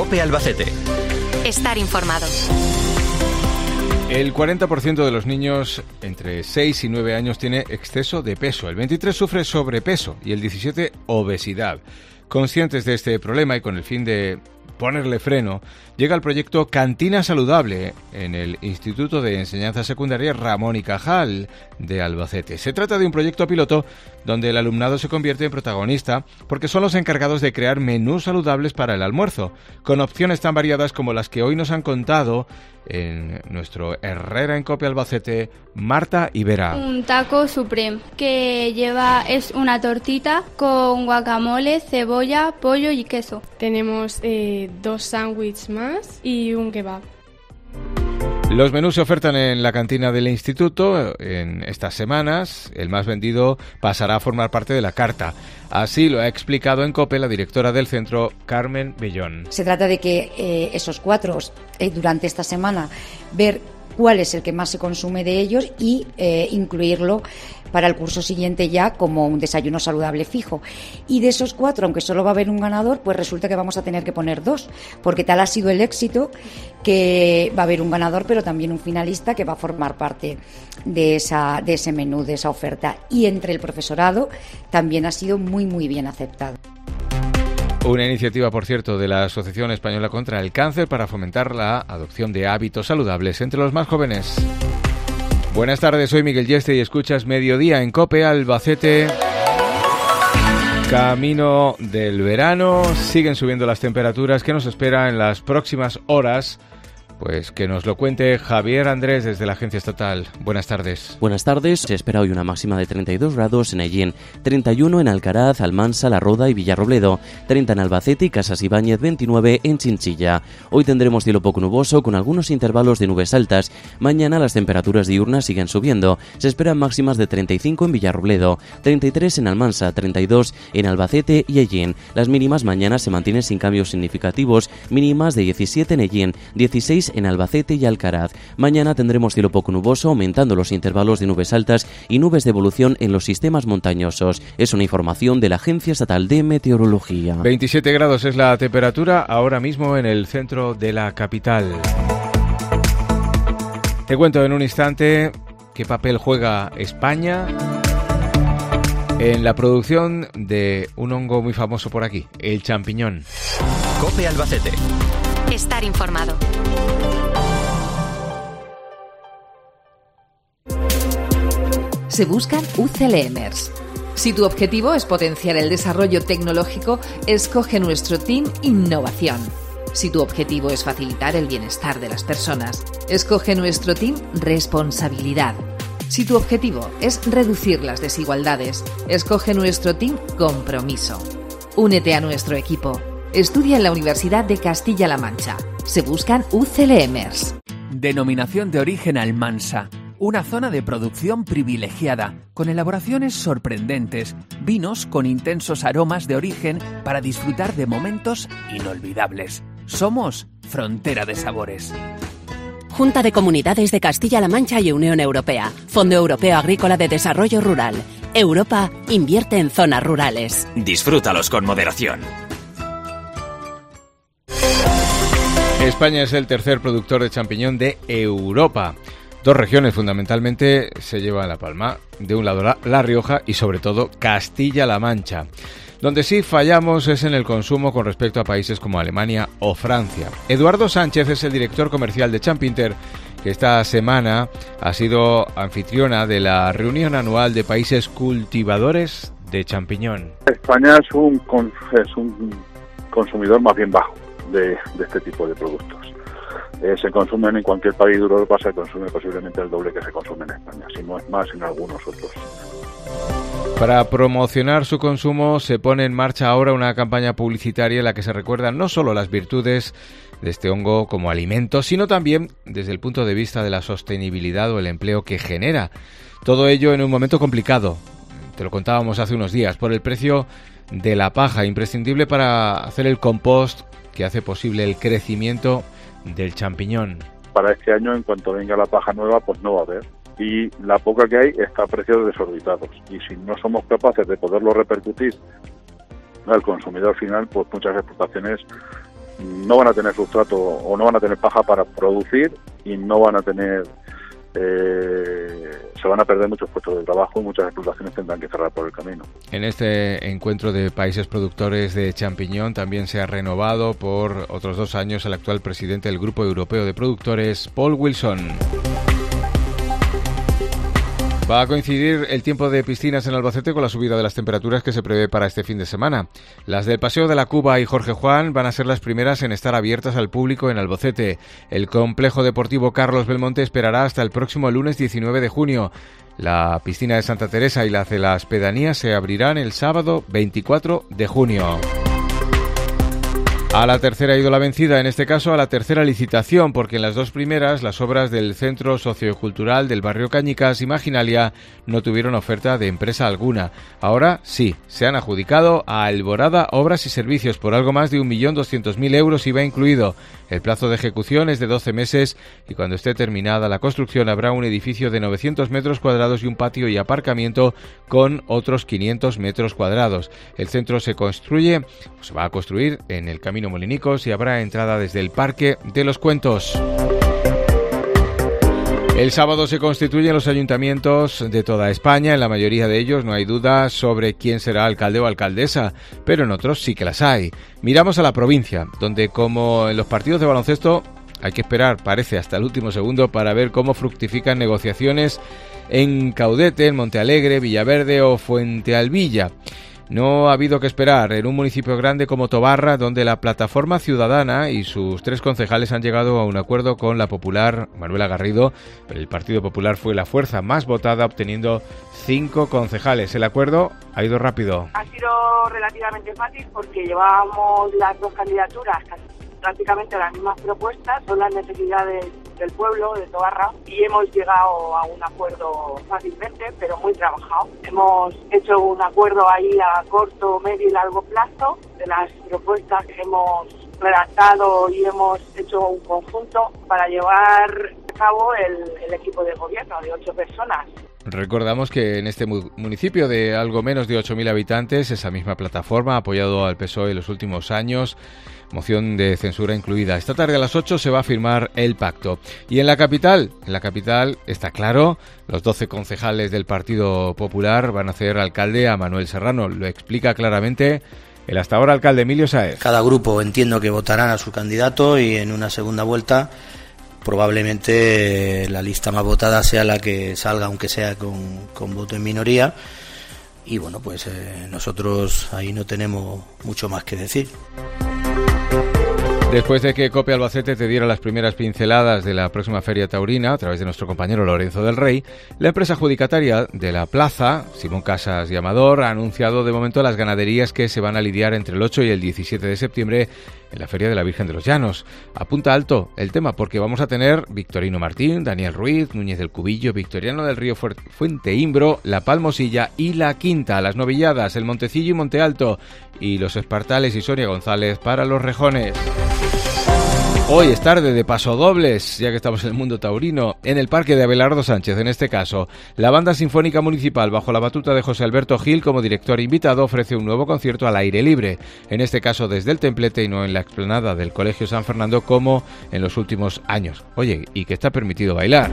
COPE Albacete. Estar informado. El 40% de los niños entre 6 y 9 años tiene exceso de peso, el 23% sufre sobrepeso y el 17% obesidad. Conscientes de este problema y con el fin de ponerle freno, llega el proyecto Cantina Saludable en el Instituto de Enseñanza Secundaria Ramón y Cajal de Albacete. Se trata de un proyecto piloto donde el alumnado se convierte en protagonista porque son los encargados de crear menús saludables para el almuerzo, con opciones tan variadas como las que hoy nos han contado en nuestro Herrera en COPE Albacete, Marta y Vera. Un taco supreme que es una tortita con guacamole, cebolla, pollo y queso. Tenemos 2 sándwiches más y un kebab. Los menús se ofertan en la cantina del instituto en estas semanas. El más vendido pasará a formar parte de la carta. Así lo ha explicado en COPE la directora del centro, Carmen Bellón. Se trata de que esos 4, durante esta semana, ver cuál es el que más se consume de ellos y incluirlo para el curso siguiente ya como un desayuno saludable fijo. Y de esos 4, aunque solo va a haber un ganador, pues resulta que vamos a tener que poner 2, porque tal ha sido el éxito que va a haber un ganador, pero también un finalista que va a formar parte de ese menú, de esa oferta. Y entre el profesorado también ha sido muy, muy bien aceptado. Una iniciativa, por cierto, de la Asociación Española contra el Cáncer para fomentar la adopción de hábitos saludables entre los más jóvenes. Buenas tardes, soy Miguel Yeste y escuchas Mediodía en COPE Albacete. Camino del verano, siguen subiendo las temperaturas. ¿Qué nos espera en las próximas horas? Pues que nos lo cuente Javier Andrés desde la Agencia Estatal. Buenas tardes. Buenas tardes. Se espera hoy una máxima de 32 grados en Hellín, 31 en Alcaraz, Almansa, La Roda y Villarrobledo, 30 en Albacete y Casas Ibáñez, 29 en Chinchilla. Hoy tendremos cielo poco nuboso con algunos intervalos de nubes altas. Mañana las temperaturas diurnas siguen subiendo. Se esperan máximas de 35 en Villarrobledo, 33 en Almansa, 32 en Albacete y Hellín. Las mínimas mañana se mantienen sin cambios significativos, mínimas de 17 en Hellín, 16 en Albacete y Alcaraz. Mañana tendremos cielo poco nuboso, aumentando los intervalos de nubes altas y nubes de evolución en los sistemas montañosos. Es una información de la Agencia Estatal de Meteorología. 27 grados es la temperatura ahora mismo en el centro de la capital. Te cuento en un instante qué papel juega España en la producción de un hongo muy famoso por aquí, el champiñón. COPE Albacete. Estar informado. Se buscan UCLMers. Si tu objetivo es potenciar el desarrollo tecnológico, escoge nuestro Team Innovación. Si tu objetivo es facilitar el bienestar de las personas, escoge nuestro Team Responsabilidad. Si tu objetivo es reducir las desigualdades, escoge nuestro Team Compromiso. Únete a nuestro equipo. Estudia en la Universidad de Castilla-La Mancha. Se buscan UCLMers. Denominación de origen Almansa. Una zona de producción privilegiada, con elaboraciones sorprendentes, vinos con intensos aromas de origen para disfrutar de momentos inolvidables. Somos Frontera de Sabores. Junta de Comunidades de Castilla-La Mancha y Unión Europea. Fondo Europeo Agrícola de Desarrollo Rural. Europa invierte en zonas rurales. Disfrútalos con moderación. España es el tercer productor de champiñón de Europa. 2 regiones fundamentalmente se llevan la palma. De un lado La Rioja y sobre todo Castilla-La Mancha. Donde sí fallamos es en el consumo con respecto a países como Alemania o Francia. Eduardo Sánchez es el director comercial de Champinter, que esta semana ha sido anfitriona de la reunión anual de países cultivadores de champiñón. España es un consumidor más bien bajo de este tipo de productos. Se consumen en cualquier país de Europa, se consume posiblemente el doble que se consume en España, si no es más en algunos otros. Para promocionar su consumo se pone en marcha ahora una campaña publicitaria en la que se recuerdan no solo las virtudes de este hongo como alimento, sino también desde el punto de vista de la sostenibilidad o el empleo que genera. Todo ello en un momento complicado, te lo contábamos hace unos días, por el precio de la paja, imprescindible para hacer el compost que hace posible el crecimiento del champiñón. Para este año, en cuanto venga la paja nueva, pues no va a haber. Y la poca que hay está a precios desorbitados. Y si no somos capaces de poderlo repercutir al consumidor final, pues muchas explotaciones no van a tener sustrato o no van a tener paja para producir y no van a tener, se van a perder muchos puestos de trabajo y muchas explotaciones tendrán que cerrar por el camino. En este encuentro de países productores de champiñón también se ha renovado por otros 2 años el actual presidente del Grupo Europeo de Productores, Paul Wilson. Va a coincidir el tiempo de piscinas en Albacete con la subida de las temperaturas que se prevé para este fin de semana. Las del Paseo de la Cuba y Jorge Juan van a ser las primeras en estar abiertas al público en Albacete. El complejo deportivo Carlos Belmonte esperará hasta el próximo lunes 19 de junio. La piscina de Santa Teresa y la de las Pedanías se abrirán el sábado 24 de junio. A la tercera ha ido la vencida, en este caso a la tercera licitación, porque en las 2 primeras las obras del Centro Sociocultural del barrio Cañicas y Maginalia no tuvieron oferta de empresa alguna. Ahora sí, se han adjudicado a Alborada Obras y Servicios por algo más de 1.200.000 euros IVA incluido. El plazo de ejecución es de 12 meses y cuando esté terminada la construcción habrá un edificio de 900 metros cuadrados y un patio y aparcamiento con otros 500 metros cuadrados. El centro se va a construir en el Camino Molinicos y habrá entrada desde el Parque de los Cuentos. El sábado se constituyen los ayuntamientos de toda España. En la mayoría de ellos no hay duda sobre quién será alcalde o alcaldesa, pero en otros sí que las hay. Miramos a la provincia, donde como en los partidos de baloncesto hay que esperar, parece, hasta el último segundo para ver cómo fructifican negociaciones en Caudete, en Montealegre, Villaverde o Fuentealbilla. No ha habido que esperar en un municipio grande como Tobarra, donde la Plataforma Ciudadana y sus 3 concejales han llegado a un acuerdo con la popular Manuela Garrido, pero el Partido Popular fue la fuerza más votada, obteniendo 5 concejales. El acuerdo ha ido rápido. Ha sido relativamente fácil porque llevábamos las 2 candidaturas prácticamente las mismas propuestas, son las necesidades del pueblo de Tobarra y hemos llegado a un acuerdo fácilmente, pero muy trabajado. Hemos hecho un acuerdo ahí a corto, medio y largo plazo de las propuestas que hemos redactado y hemos hecho un conjunto para llevar a cabo el equipo de gobierno de 8 personas. Recordamos que en este municipio de algo menos de 8.000 habitantes, esa misma plataforma ha apoyado al PSOE en los últimos años, moción de censura incluida. Esta tarde a las 8 se va a firmar el pacto. Y en la capital está claro, los 12 concejales del Partido Popular van a hacer alcalde a Manuel Serrano. Lo explica claramente el hasta ahora alcalde Emilio Sáez. Cada grupo entiendo que votarán a su candidato y en una segunda vuelta probablemente la lista más votada sea la que salga, aunque sea con voto en minoría. Y bueno, pues nosotros ahí no tenemos mucho más que decir. Después de que COPE Albacete te diera las primeras pinceladas de la próxima Feria Taurina, a través de nuestro compañero Lorenzo del Rey, la empresa adjudicataria de la plaza, Simón Casas y Amador, ha anunciado de momento las ganaderías que se van a lidiar entre el 8 y el 17 de septiembre en la Feria de la Virgen de los Llanos. Apunta alto el tema porque vamos a tener Victorino Martín, Daniel Ruiz, Núñez del Cubillo, Victoriano del Río Fuente Imbro, La Palmosilla y La Quinta, las Novilladas, el Montecillo y Monte Alto y los Espartales y Sonia González para los Rejones. Hoy es tarde de pasodobles, ya que estamos en el mundo taurino, en el Parque de Abelardo Sánchez, en este caso. La Banda Sinfónica Municipal, bajo la batuta de José Alberto Gil como director invitado, ofrece un nuevo concierto al aire libre, en este caso desde el Templete y no en la explanada del Colegio San Fernando como en los últimos años. Oye, y que está permitido bailar.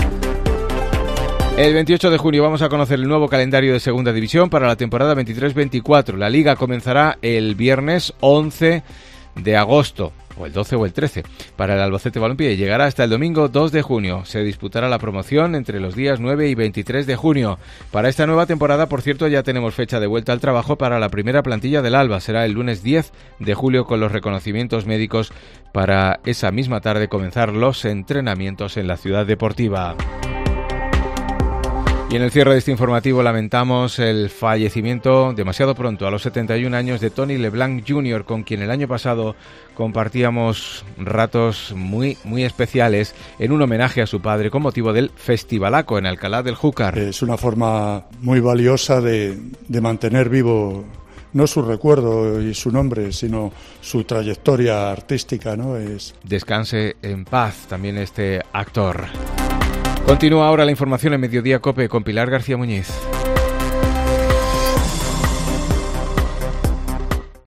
El 28 de junio vamos a conocer el nuevo calendario de Segunda División para la temporada 23-24. La Liga comenzará el viernes 11 de agosto. O el 12 o el 13, para el Albacete Balompié y llegará hasta el domingo 2 de junio. Se disputará la promoción entre los días 9 y 23 de junio. Para esta nueva temporada, por cierto, ya tenemos fecha de vuelta al trabajo para la primera plantilla del Alba. Será el lunes 10 de julio con los reconocimientos médicos para esa misma tarde comenzar los entrenamientos en la ciudad deportiva. Y en el cierre de este informativo lamentamos el fallecimiento demasiado pronto, a los 71 años, de Tony LeBlanc Jr., con quien el año pasado compartíamos ratos muy especiales en un homenaje a su padre con motivo del Festivalaco en Alcalá del Júcar. Es una forma muy valiosa de mantener vivo no su recuerdo y su nombre, sino su trayectoria artística, ¿no? Descanse en paz también este actor. Continúa ahora la información en Mediodía COPE con Pilar García Muñiz.